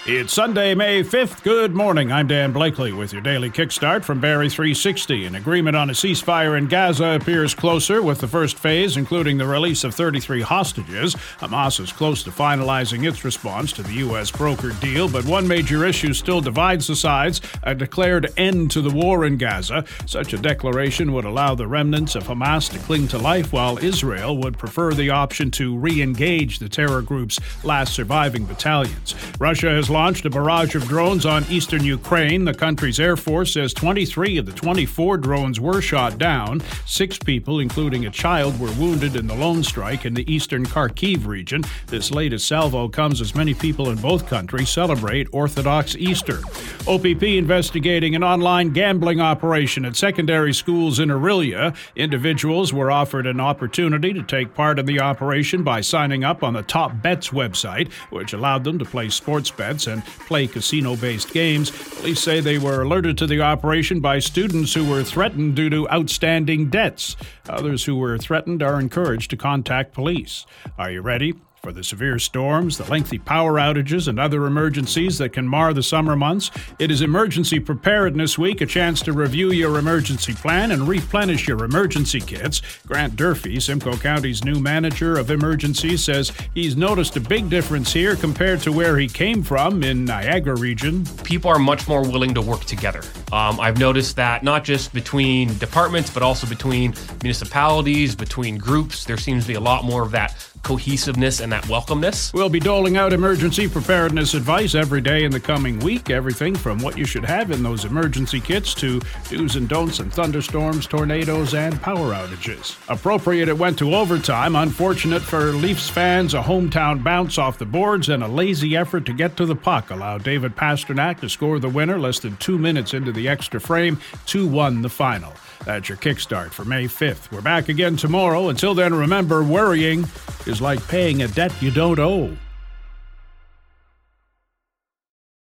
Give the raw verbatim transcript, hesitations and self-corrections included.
It's Sunday, May fifth. Good morning. I'm Dan Blakely with your daily kickstart from Barrie three sixty. An agreement on a ceasefire in Gaza appears closer with the first phase, including the release of thirty-three hostages. Hamas is close to finalizing its response to the U S brokered deal, but one major issue still divides the sides, a declared end to the war in Gaza. Such a declaration would allow the remnants of Hamas to cling to life, while Israel would prefer the option to re-engage the terror group's last surviving battalions. Russia has launched a barrage of drones on eastern Ukraine. The country's Air Force says twenty-three of the twenty-four drones were shot down. Six people, including a child, were wounded in the lone strike in the eastern Kharkiv region. This latest salvo comes as many people in both countries celebrate Orthodox Easter. O P P investigating an online gambling operation at secondary schools in Orillia. Individuals were offered an opportunity to take part in the operation by signing up on the Top Bets website, which allowed them to play sports bets and play casino-based games. Police say they were alerted to the operation by students who were threatened due to outstanding debts. Others who were threatened are encouraged to contact police. Are you ready for the severe storms, the lengthy power outages, and other emergencies that can mar the summer months? It is Emergency Preparedness Week, a chance to review your emergency plan and replenish your emergency kits. Grant Durfee, Simcoe County's new manager of emergencies, says he's noticed a big difference here compared to where he came from in Niagara region. People are much more willing to work together. Um, I've noticed that not just between departments, but also between municipalities, between groups. There seems to be a lot more of that cohesiveness and that welcomeness. We'll be doling out emergency preparedness advice every day in the coming week. Everything from what you should have in those emergency kits to do's and don'ts in thunderstorms, tornadoes, and power outages. Appropriate, it went to overtime. Unfortunate for Leafs fans, a hometown bounce off the boards and a lazy effort to get to the puck allowed David Pastrnak to score the winner less than two minutes into the extra frame. two one the final. That's your kickstart for May fifth. We're back again tomorrow. Until then, remember, worrying is like paying a debt you don't owe.